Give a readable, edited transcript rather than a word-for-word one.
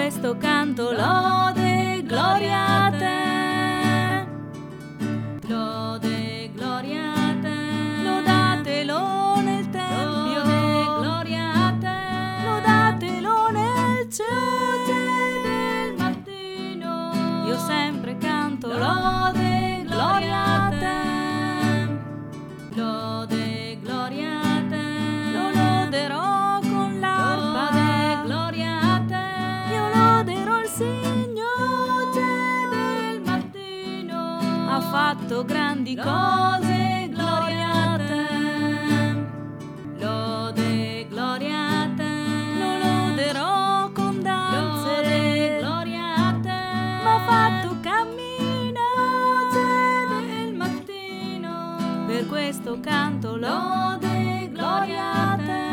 questo canto lode e gloria a te. Lode e gloria a te. Lodatelo nel tempio. Lode e gloria a te. Lodatelo nel cielo del mattino. Io sempre canto lode e gloria a te. Lode e gloria a te. Lo loderò con l'arpa. Lode e gloria a te. Io loderò il Signore del mattino. Ha fatto grandi cose, gloria a te. Lode e gloria a te. Lo loderò con danze. Lode e gloria a te. M'ha fatto camminare del mattino. Per questo canto lode e gloria a te.